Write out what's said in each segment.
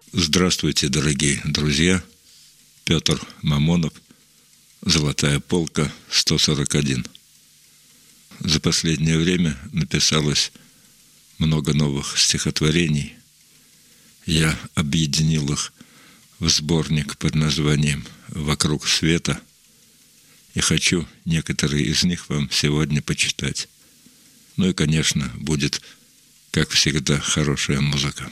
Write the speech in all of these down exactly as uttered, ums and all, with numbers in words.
Здравствуйте, дорогие друзья. Петр Мамонов, «Золотая полка», сто сорок один. За последнее время написалось много новых стихотворений. Я объединил их в сборник под названием «Вокруг света» и хочу некоторые из них вам сегодня почитать. Ну и, конечно, будет, как всегда, хорошая музыка.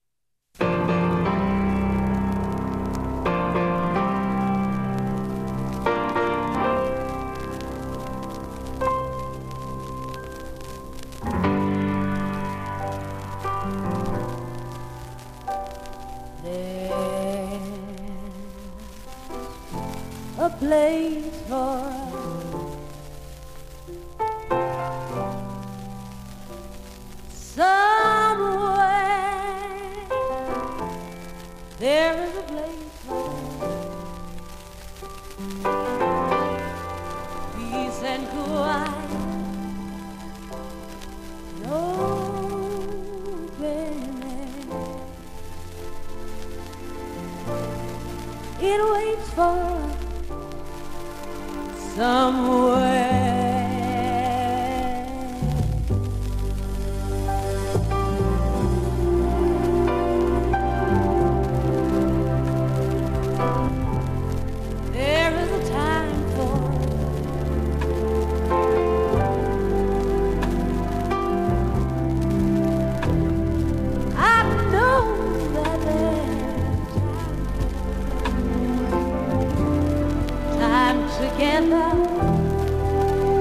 A place for somewhere. There is a place for peace and quiet. Open air. It waits for somewhere. There is a time for I know that there's time, time together.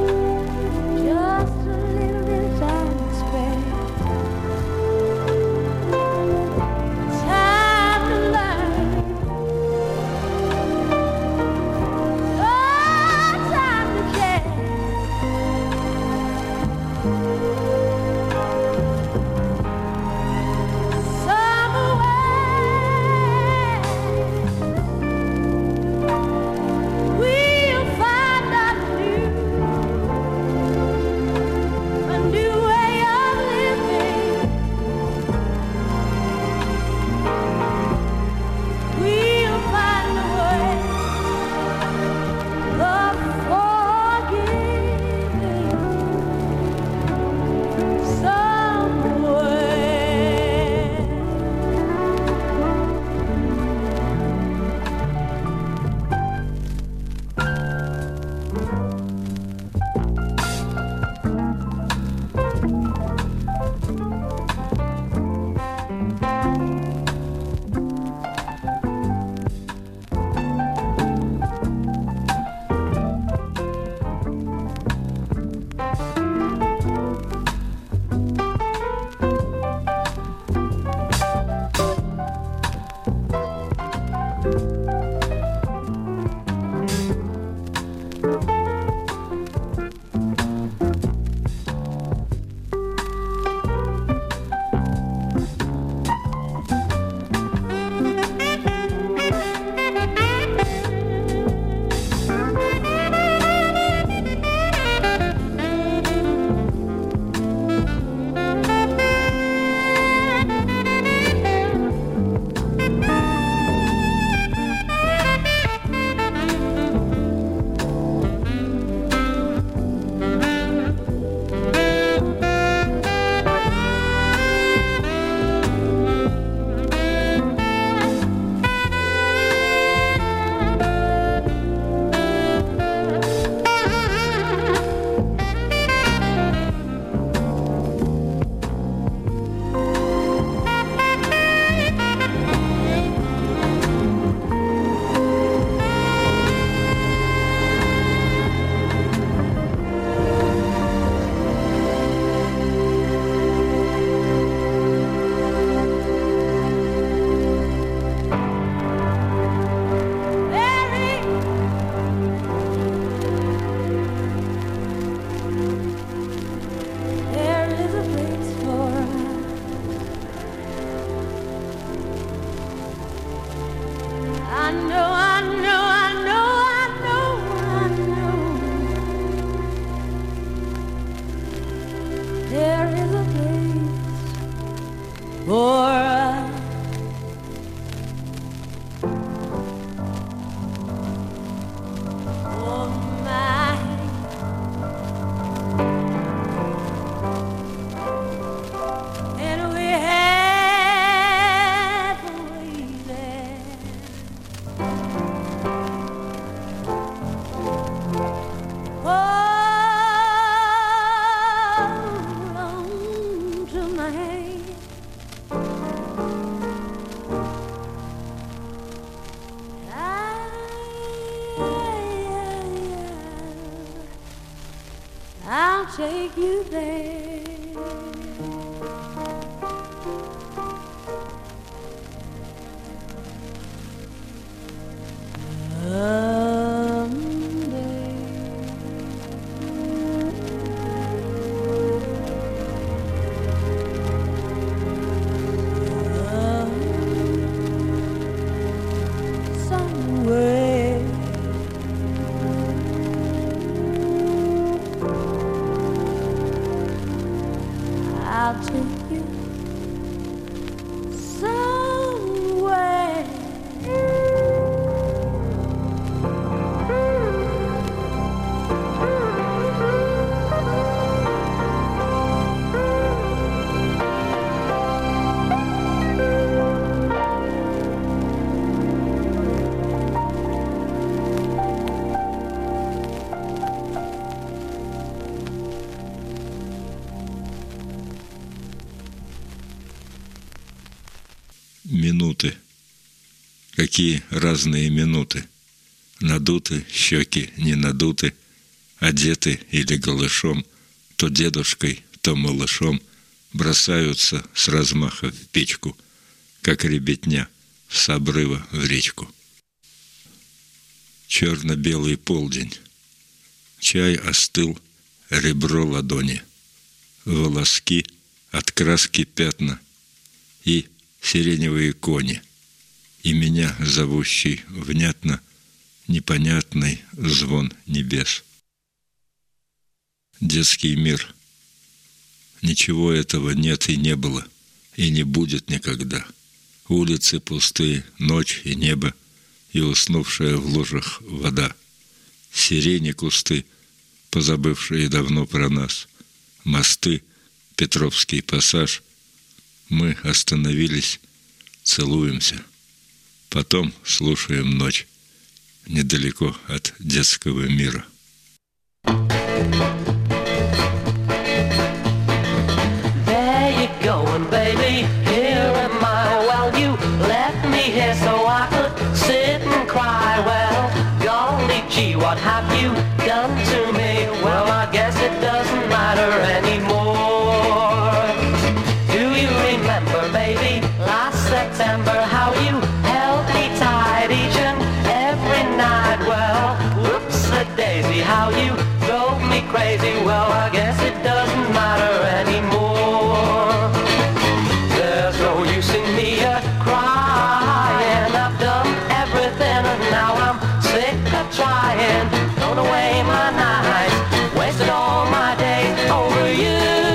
take you there. I'll take you somewhere. Минуты. Какие разные минуты. Надуты щеки, не надуты, одеты или голышом, то дедушкой, то малышом, бросаются с размаха в печку, как ребятня с обрыва в речку. Черно-белый полдень. Чай остыл, ребро ладони. Волоски, от краски пятна и сиреневые кони, и меня, зовущий внятно, непонятный звон небес. Детский мир. Ничего этого нет и не было, и не будет никогда. Улицы пустые, ночь и небо, и уснувшая в лужах вода. Сирени кусты, позабывшие давно про нас. Мосты, Петровский пассаж. Мы остановились, целуемся. Потом слушаем ночь недалеко от детского мира. There you going, baby, here am I. Well, you left me here so I could sit and cry. Well, golly gee, what have you done to me? Well, I guess it doesn't matter anymore. Baby, last September, how you held me tight each and every night. Well, whoops a daisy, how you drove me crazy. Well, I guess it doesn't matter anymore. There's no use in me a crying. I've done everything and now I'm sick of trying. Thrown away my nights, wasted all my days over you.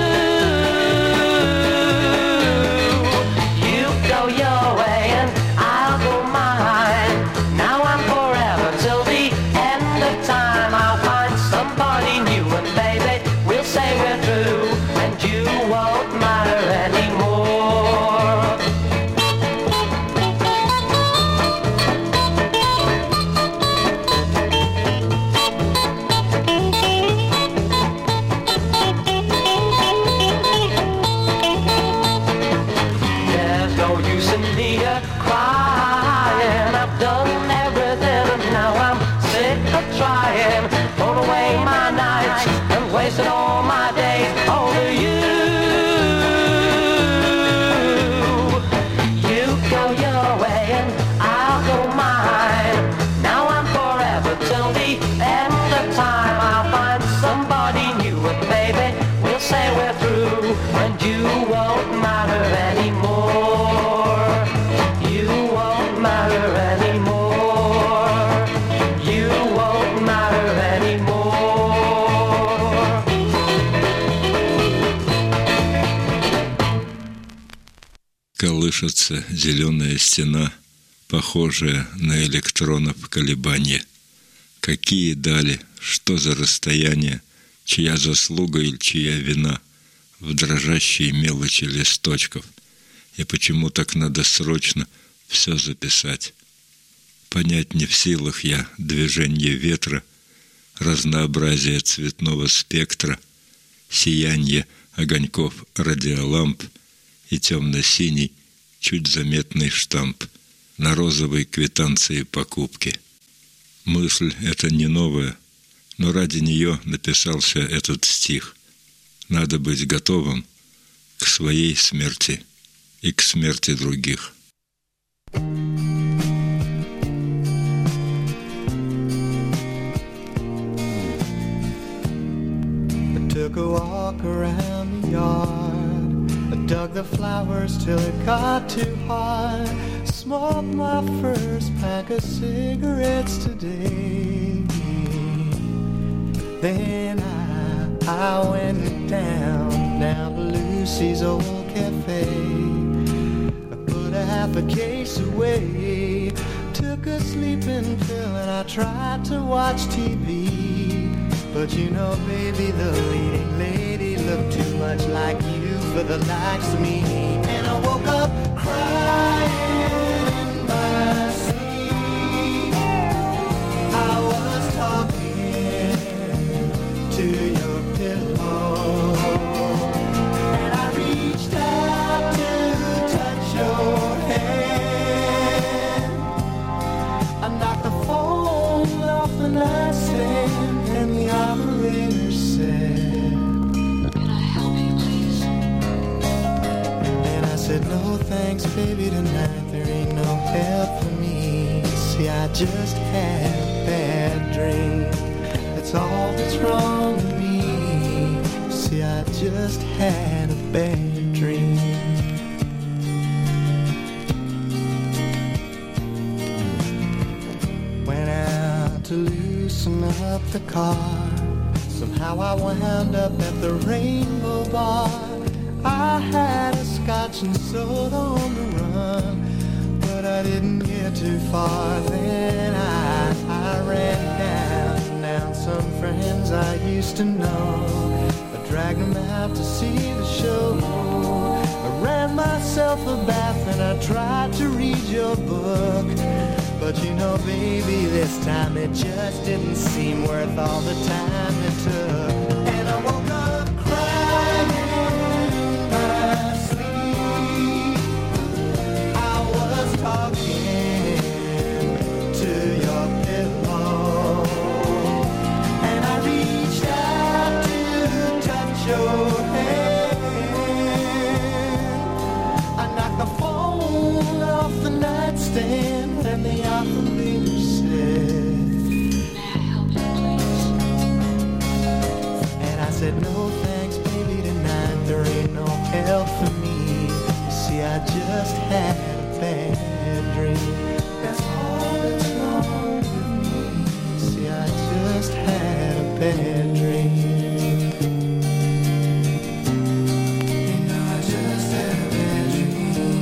Wasted all my days over you. You go your way and I'll go mine. Now I'm forever till the end of time. I'll find somebody new and baby, we'll say we're through. And you won't matter anymore. You won't matter anymore. You won't matter anymore. Колышется зеленая стена, похожая на электронов колебания. Какие дали, что за расстояние, чья заслуга или чья вина в дрожащей мелочи листочков, и почему так надо срочно все записать. Понять не в силах я движение ветра, разнообразие цветного спектра, сияние огоньков радиоламп и темно-синий, чуть заметный штамп на розовой квитанции покупки. Мысль эта не новая, но ради нее написался этот стих. Надо быть готовым к своей смерти и к смерти других. Took a walk around the yard. I dug the flowers till it got too hot. Smoked my first pack of cigarettes today. Then I, I went down, down to Lucy's old cafe. I put a half a case away. Took a sleeping pill and I tried to watch T V. But you know, baby, the leading lady looked too much like you for the likes of me. And I woke up crying in my sleep. I was talking to your pillow, and I reached out to touch your hand. I knocked the phone off the nightstand. And the operator said, "Can I help you, please?" And I said, "No thanks, baby, tonight there ain't no help for me. See, I just had a bad dream. That's all that's wrong with me. See, I just had a bad dream." Went out to loosen up the car. Somehow I wound up at the Rainbow Bar. I had a scotch and soda on the run, but I didn't get too far. Then I, I ran down, down some friends I used to know. I dragged them out to see the show. I ran myself a bath and I tried to read your book. But you know, baby, this time it just didn't seem worth all the time it took. And I woke up crying in my sleep. I was talking to your pillow, and I reached out to touch your hand. I knocked the phone off the nightstand. And the operator said, "May I help you, please?" And I said, "No thanks, baby, tonight there ain't no help for me. See, I just had a bad dream. That's all that's wrong with me. See, I just had a bad dream. You know, I just had a bad dream."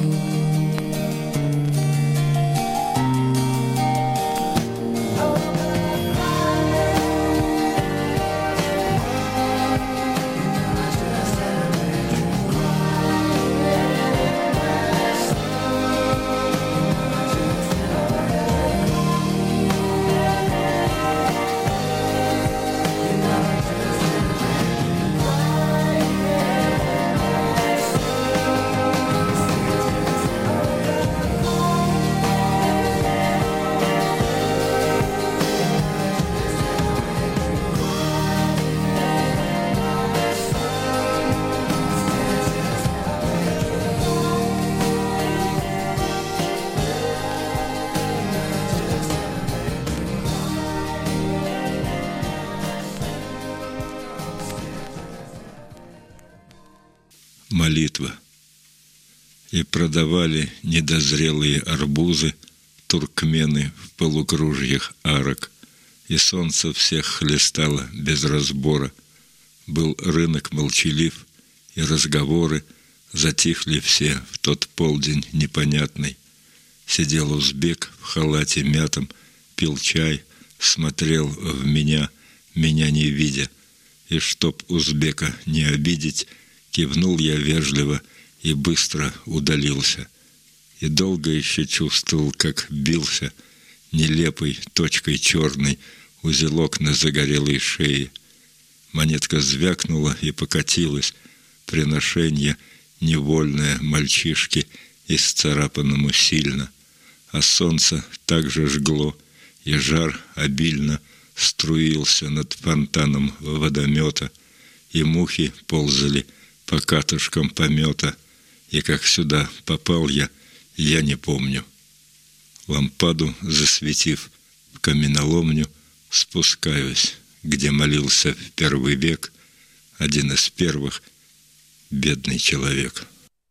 Молитва. И продавали недозрелые арбузы туркмены в полукружьях арок, и солнце всех хлестало без разбора. Был рынок молчалив, и разговоры затихли все в тот полдень непонятный. Сидел узбек в халате мятом, пил чай, смотрел в меня, меня не видя. И чтоб узбека не обидеть, кивнул я вежливо и быстро удалился. И долго еще чувствовал, как бился нелепой точкой черной узелок на загорелой шее. Монетка звякнула и покатилась, приношение невольное мальчишке исцарапанному сильно. А солнце также жгло, и жар обильно струился над фонтаном водомета, и мухи ползали по катушкам помета, и как сюда попал я, я не помню. Лампаду засветив в каменоломню, спускаюсь, где молился в первый век один из первых бедный человек.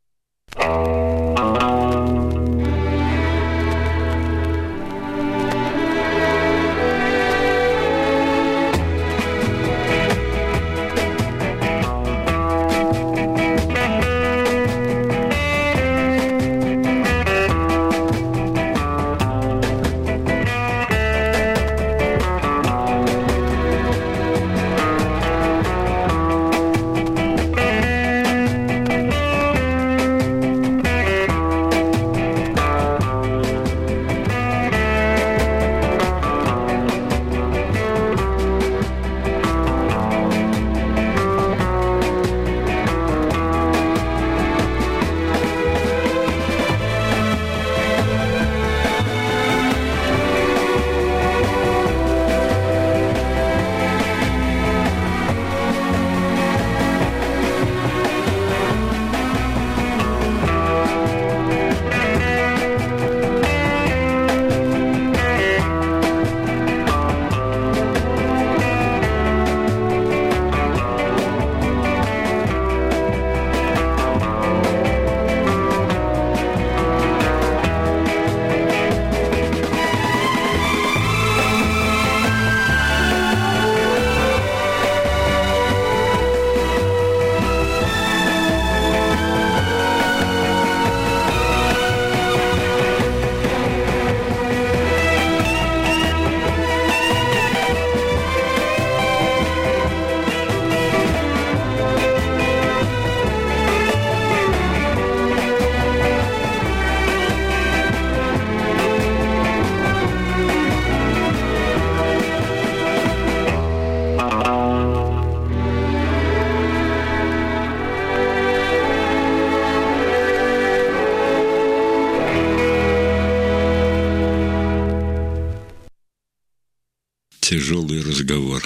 Тяжелый разговор.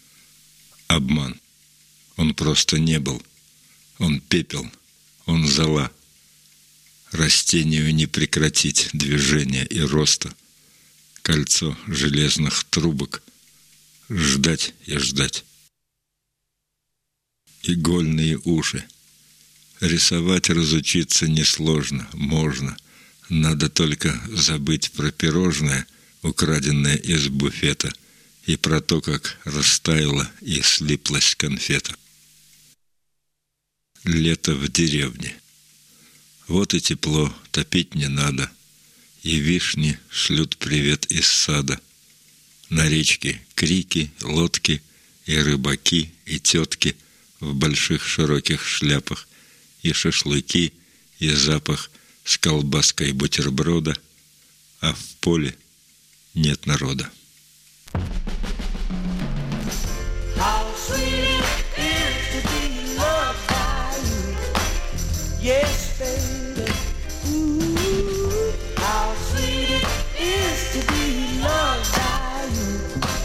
Обман. Он просто не был. Он пепел. Он зола. Растению не прекратить движения и роста. Кольцо железных трубок. Ждать и ждать. Игольные уши. Рисовать разучиться несложно, можно. Надо только забыть про пирожное, украденное из буфета, и про то, как растаяла и слиплась конфета. Лето в деревне. Вот и тепло, топить не надо, и вишни шлют привет из сада. На речке крики, лодки, и рыбаки, и тетки в больших широких шляпах, и шашлыки, и запах с колбаской бутерброда, а в поле нет народа. How sweet it is to be loved by you. Yes, baby. Ooh, how sweet it is to be loved by you.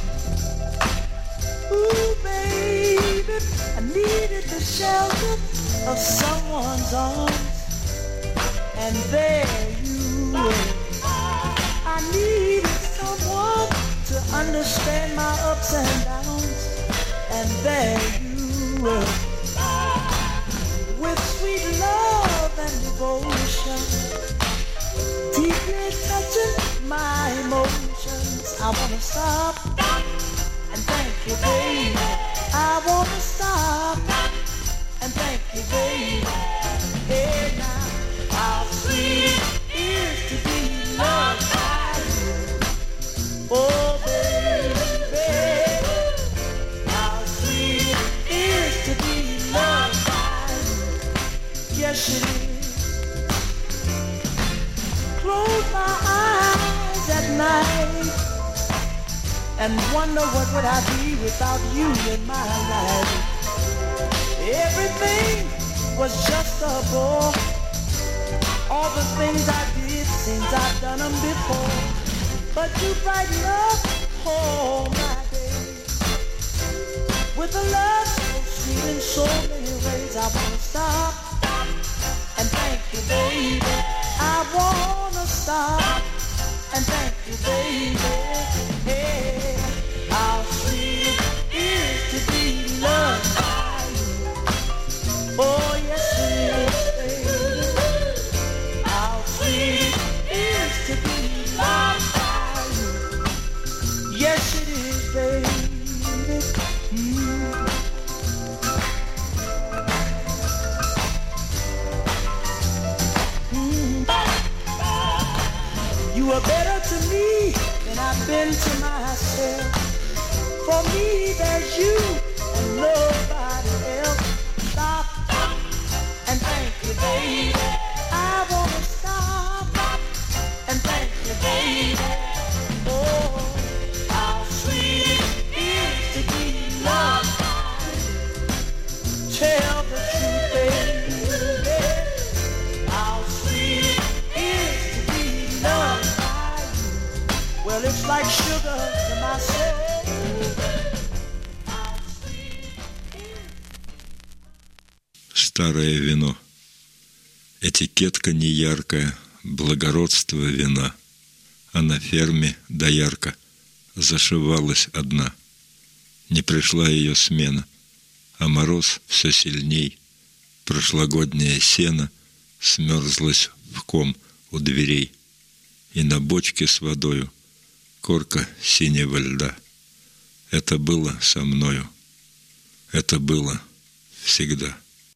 Ooh, baby, I needed the shelter of someone's arms, and there you were. I needed someone to understand my ups and downs, and there you were, with sweet love and devotion, deeply touching my emotions. I wanna stop and thank you, baby. I wanna stop and thank you, baby. Hey now, how sweet it is to be loved by you. Oh, baby, baby, how sweet it is to be loved by you. Yes, it is. Close my eyes at night and wonder what would I be without you in my life. Everything was just a bore. All the things I did seems I've done them before. But you brighten up all my days with a love so sweet in so many ways. I wanna stop and thank you, baby. I wanna stop and thank you, baby. Hey, how sweet it is to be loved by you. Oh yes it is, baby. How sweet it is to be loved by you. Yes it is, baby. Mm. Mm. You are better to me than I've been to myself. For me, there's you and nobody else. Stop and thank you, baby. I wanna stop and thank you, baby. Oh, how sweet it is to be loved. Tell the truth, baby. How sweet it is to be loved by you. Well, it's like sugar to my soul. Старое вино. Этикетка неяркая, благородство вина. А на ферме доярка зашивалась одна. Не пришла ее смена, а мороз все сильней. Прошлогоднее сено смерзлось в ком у дверей. И на бочке с водою корка синего льда. Это было со мною. Это было всегда.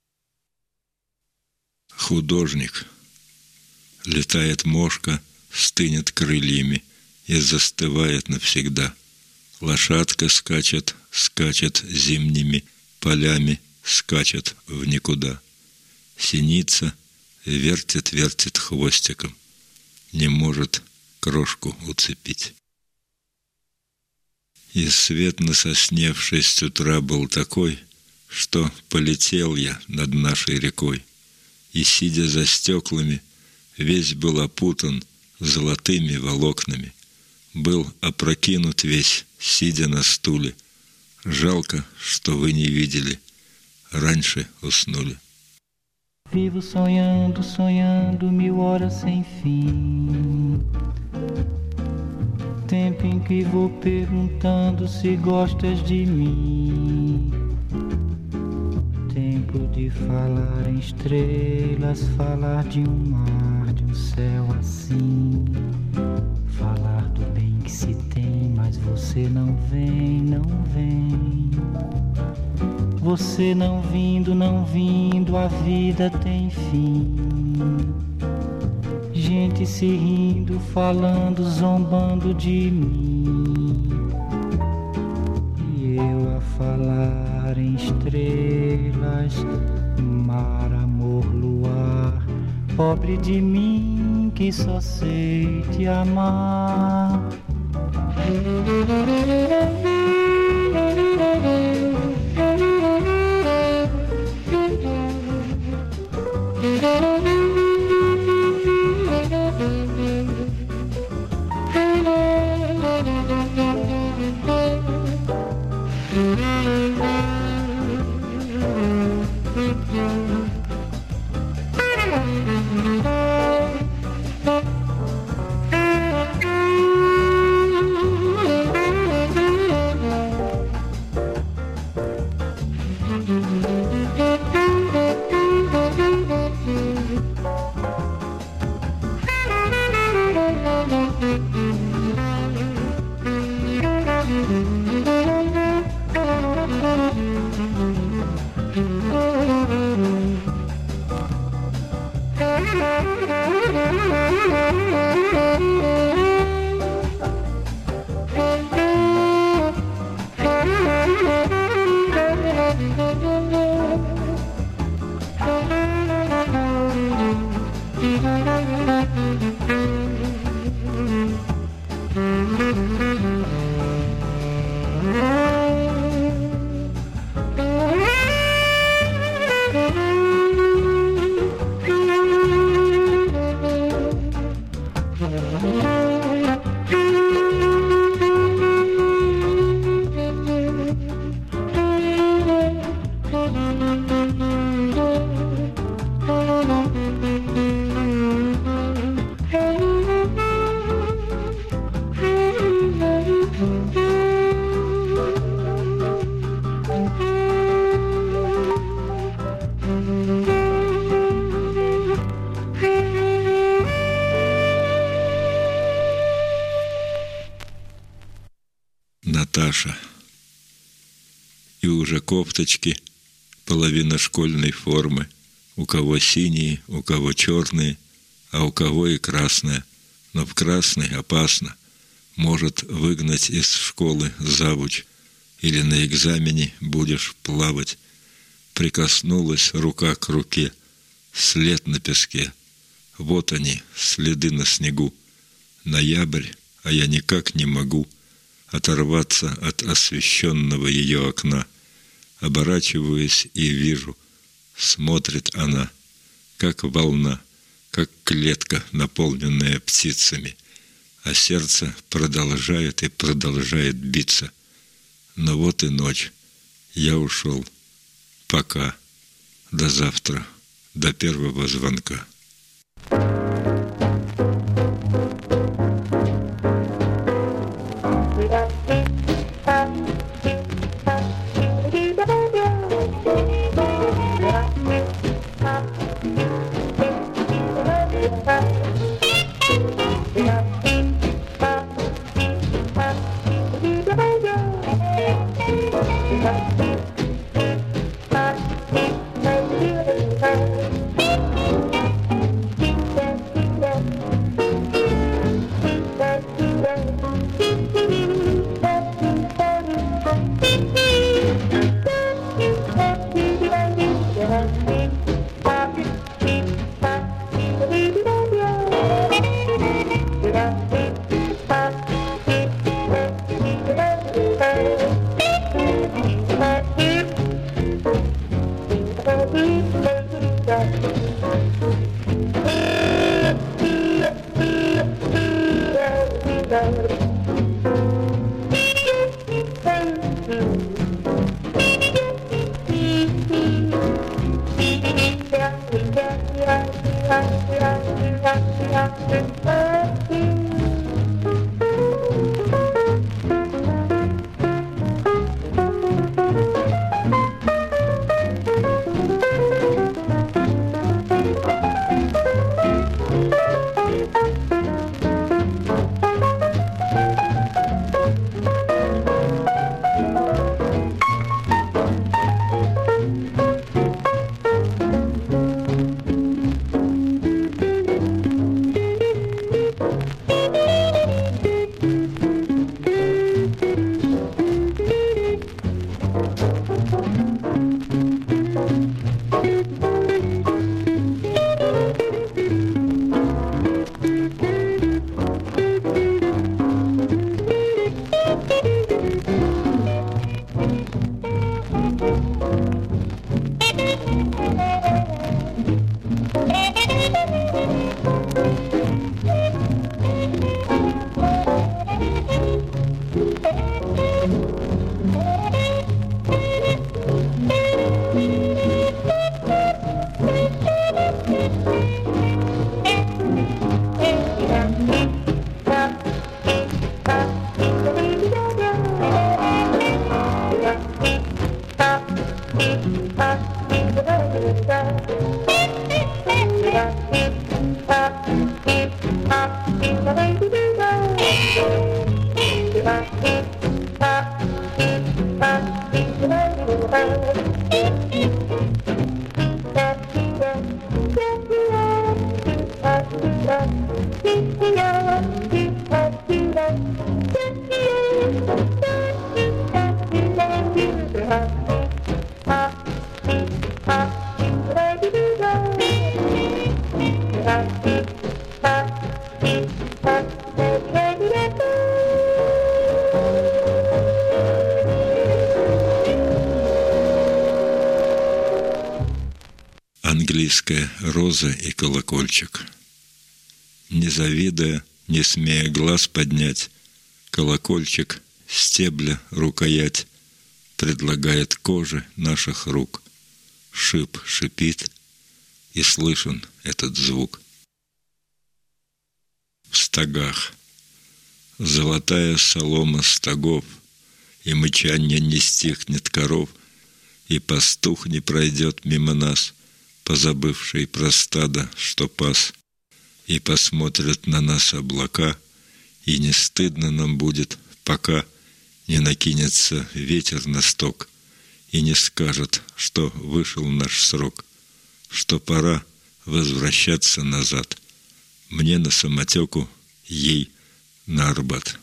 Художник. Летает мошка, стынет крыльями и застывает навсегда. Лошадка скачет, скачет зимними полями, скачет в никуда. Синица вертит, вертит хвостиком, не может крошку уцепить. И свет на сосне в шесть утра был такой, что полетел я над нашей рекой. И, сидя за стеклами, весь был опутан золотыми волокнами. Был опрокинут весь, сидя на стуле. Жалко, что вы не видели, раньше уснули. Vivo sonhando, sonhando mil horas sem fim. Tempo em que vou perguntando se gostas de mim. Tempo de falar em estrelas, falar de um mar, de um céu assim. Falar do bem que se tem, mas você não vem, não vem. Você não vindo, não vindo, a vida tem fim. Gente se rindo, falando, zombando de mim. E eu a falar em estrelas, mar, amor, luar. Pobre de mim que só sei te amar. Наташа. И уже кофточки, половина школьной формы, у кого синие, у кого черные, а у кого и красная. Но в красной опасно, может выгнать из школы завуч, или на экзамене будешь плавать. Прикоснулась рука к руке, след на песке. Вот они, следы на снегу. Ноябрь, а я никак не могу оторваться от освещенного ее окна. Оборачиваюсь и вижу, смотрит она, как волна, как клетка, наполненная птицами, а сердце продолжает и продолжает биться. Но вот и ночь, я ушел. Пока, до завтра, до первого звонка. Английская роза и колокольчик. Не завидуя, не смея глаз поднять, колокольчик, стебля рукоять, предлагает коже наших рук. Шип шипит, и слышен этот звук. В стогах золотая солома стогов, и мычанье не стихнет коров, и пастух не пройдет мимо нас, позабывший про стадо, что пас, и посмотрят на нас облака, и не стыдно нам будет, пока не накинется ветер на сток и не скажет, что вышел наш срок, что пора возвращаться назад. Мне на самотеку, ей на Арбат.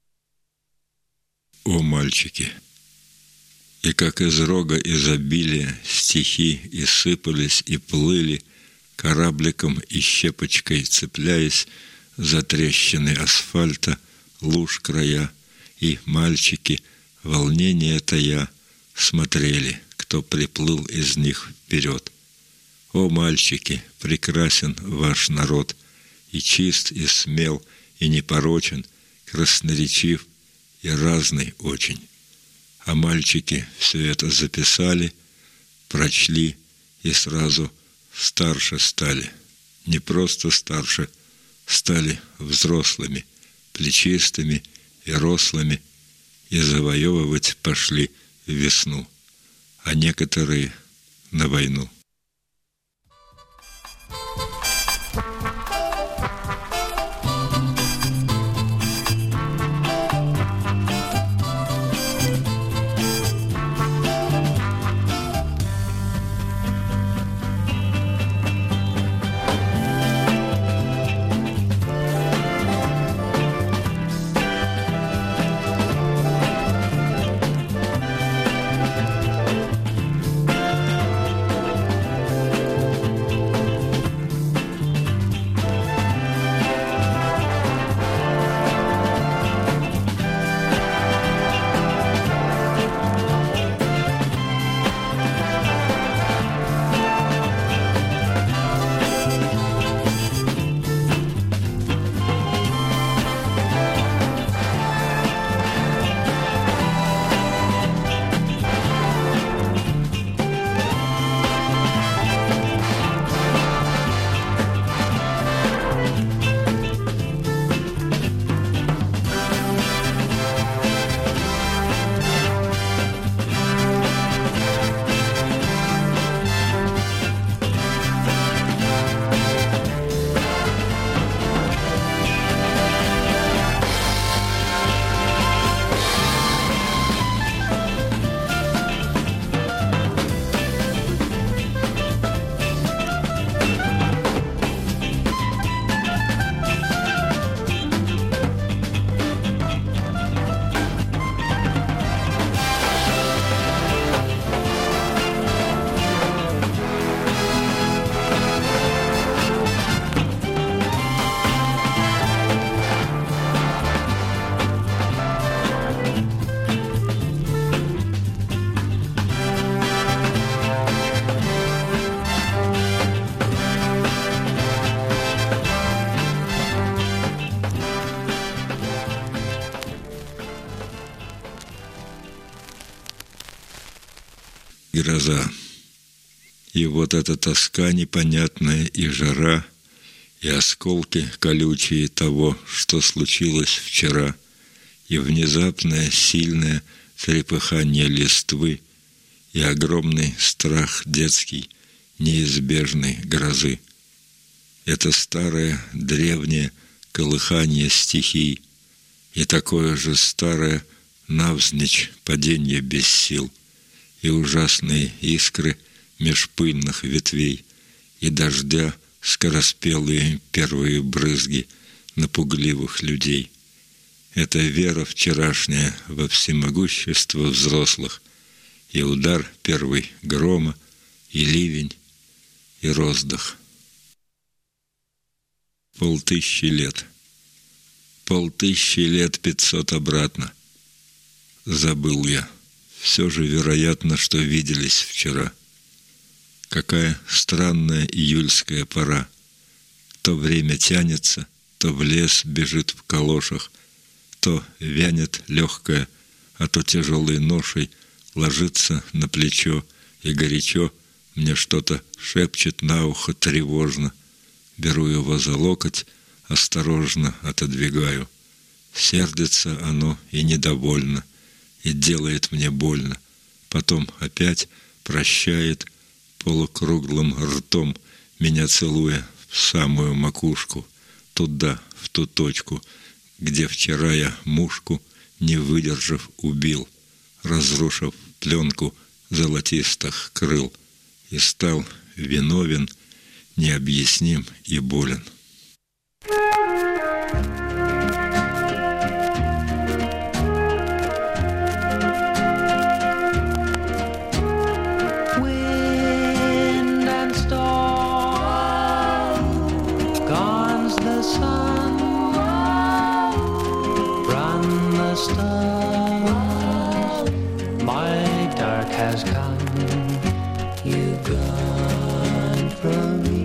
О, мальчики! И как из рога изобилия стихи и сыпались, и плыли, корабликом и щепочкой цепляясь за трещины асфальта, луж края, и мальчики, волнение тая, смотрели, кто приплыл из них вперед. О, мальчики, прекрасен ваш народ, и чист, и смел, и непорочен, красноречив и разный очень. А мальчики все это записали, прочли и сразу старше стали. Не просто старше, стали взрослыми, плечистыми и рослыми, и завоевывать пошли весну, а некоторые на войну. Гроза. И вот эта тоска непонятная, и жара, и осколки колючие того, что случилось вчера, и внезапное сильное трепыхание листвы, и огромный страх детский, неизбежной грозы. Это старое, древнее колыхание стихий, и такое же старое навзничь падение без сил, и ужасные искры меж пыльных ветвей, и дождя скороспелые первые брызги на пугливых людей. Это вера вчерашняя во всемогущество взрослых, и удар первый грома, и ливень, и роздых. Полтыщи лет. Полтыщи лет пятьсот обратно. Забыл я. Все же вероятно, что виделись вчера. Какая странная июльская пора. То время тянется, то в лес бежит в калошах, то вянет легкое, а то тяжелой ношей ложится на плечо, и горячо мне что-то шепчет на ухо тревожно. Беру его за локоть, осторожно отодвигаю. Сердится оно и недовольно, и делает мне больно. Потом опять прощает, полукруглым ртом меня целуя в самую макушку, туда, в ту точку, где вчера я мушку не выдержав, убил, разрушив пленку золотистых крыл, и стал виновен, необъясним и болен. Wind and storm, gone's the sun, run the stars, my dark has come, you've gone from me.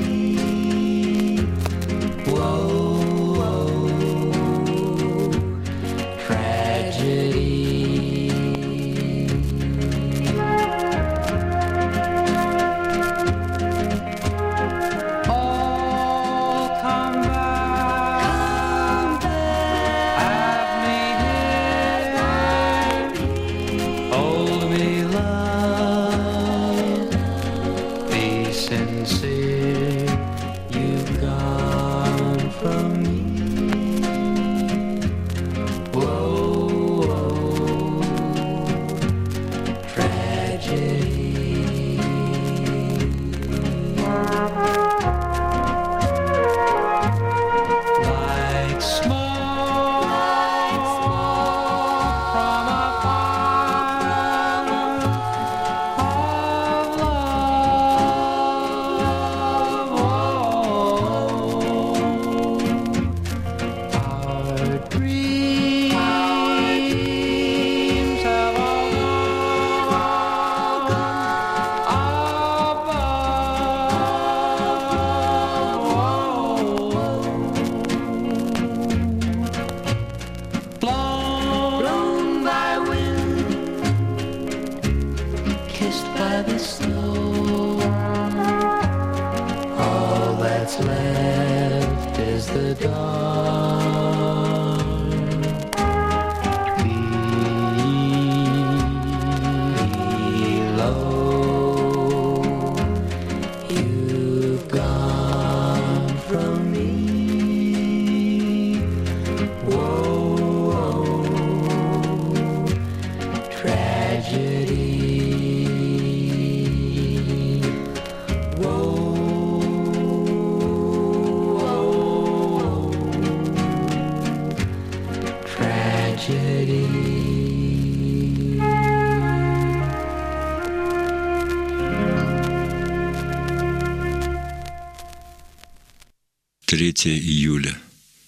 третьего июля.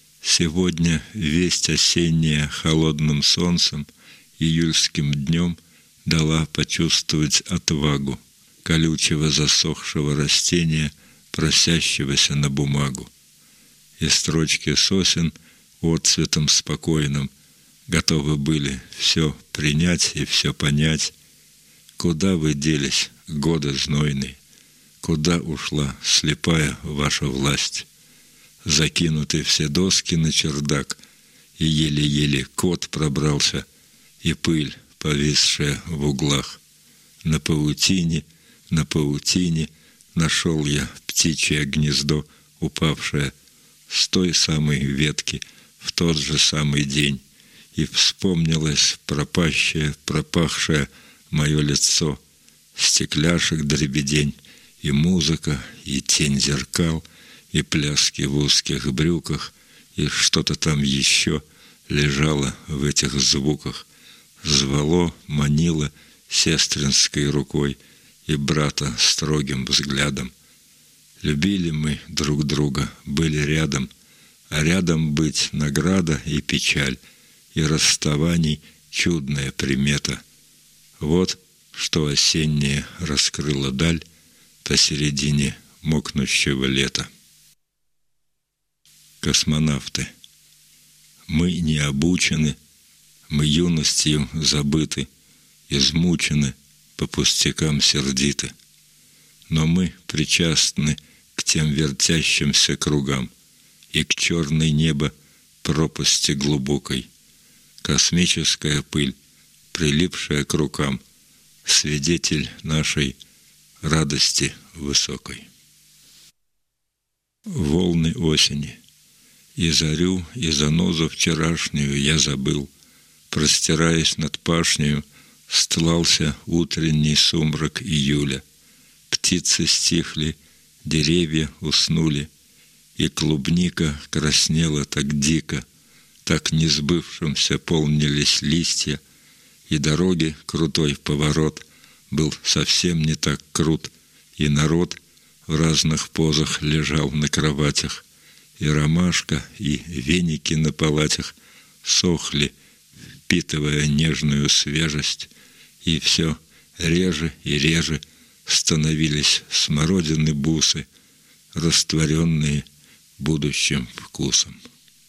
Сегодня весть осенняя холодным солнцем, июльским днем дала почувствовать отвагу колючего засохшего растения, просящегося на бумагу. И строчки сосен отцветом спокойным готовы были все принять и все понять. Куда вы делись, годы знойные? Куда ушла слепая ваша власть? Закинуты все доски на чердак, и еле-еле кот пробрался, и пыль, повисшая в углах. На паутине, на паутине нашел я птичье гнездо, упавшее с той самой ветки в тот же самый день, и вспомнилось пропащее, пропахшее мое лицо, стекляшек дребедень, и музыка, и тень зеркал, и пляски в узких брюках, и что-то там еще лежало в этих звуках, звало, манило сестринской рукой и брата строгим взглядом. Любили мы друг друга, были рядом, а рядом быть награда и печаль, и расставаний чудная примета. Вот что осеннее раскрыла даль посередине мокнущего лета. Космонавты. Мы не обучены, мы юностью забыты, измучены, по пустякам сердиты. Но мы причастны к тем вертящимся кругам и к черной небо пропасти глубокой. Космическая пыль, прилипшая к рукам, свидетель нашей радости высокой. Волны осени. И зарю, и занозу вчерашнюю я забыл. простираясь над пашнею, стлался утренний сумрак июля. Птицы стихли, деревья уснули, и клубника краснела так дико, так несбывшимся полнились листья, и дороги крутой поворот был совсем не так крут, и народ в разных позах лежал на кроватях, и ромашка, и веники на палатях сохли, впитывая нежную свежесть, и все реже и реже становились смородины бусы, растворенные будущим вкусом.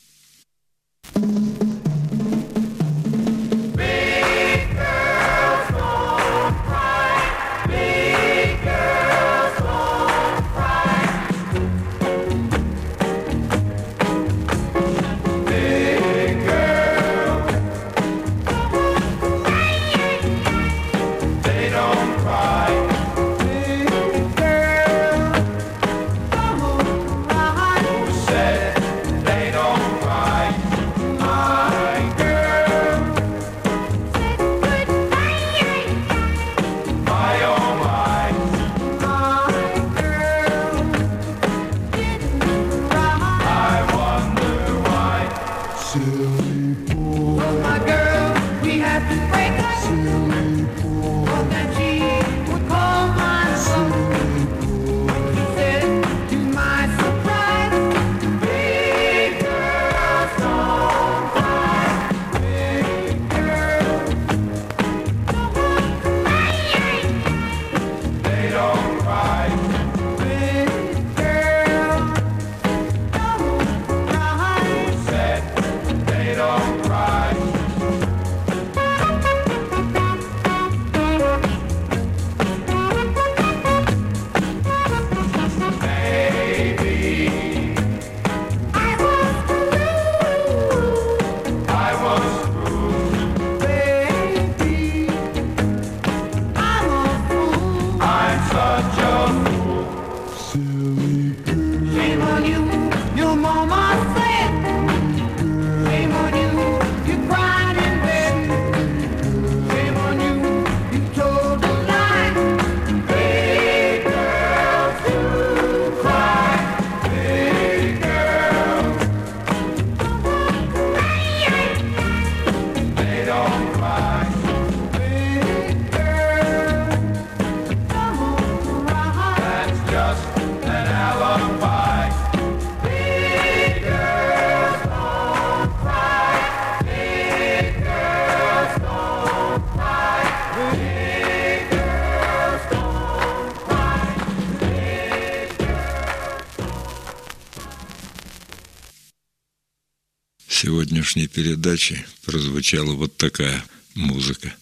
В сегодняшней передаче прозвучала вот такая музыка.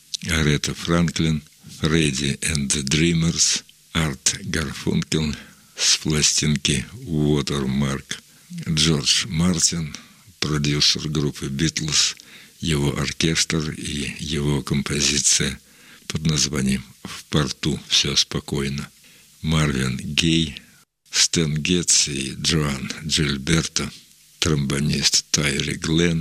Арета Франклин, Фредди and the Dreamers, Арт Гарфункел с пластинки Watermark, Джордж Мартин, продюсер группы Битлз, его оркестр и его композиция под названием «В порту все спокойно», Марвин Гей, Стэн Гетц и Джоан Джильберто, тромбонист Тайри Гленн,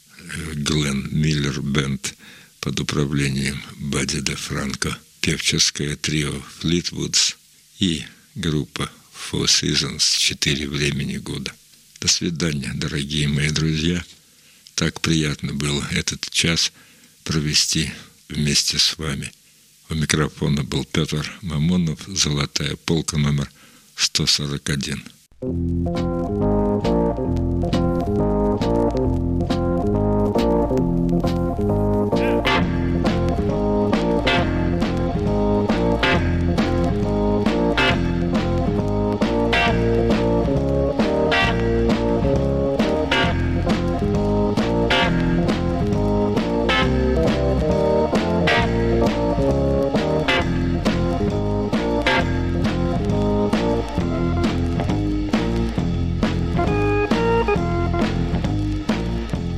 Гленн Миллер Бенд под управлением Бадди де Франко, певческое трио Флитвудс и группа Four Seasons «Четыре времени года». До свидания, дорогие мои друзья. Так приятно было этот час провести вместе с вами. У микрофона был Петр Мамонов, «Золотая полка» номер сто сорок один.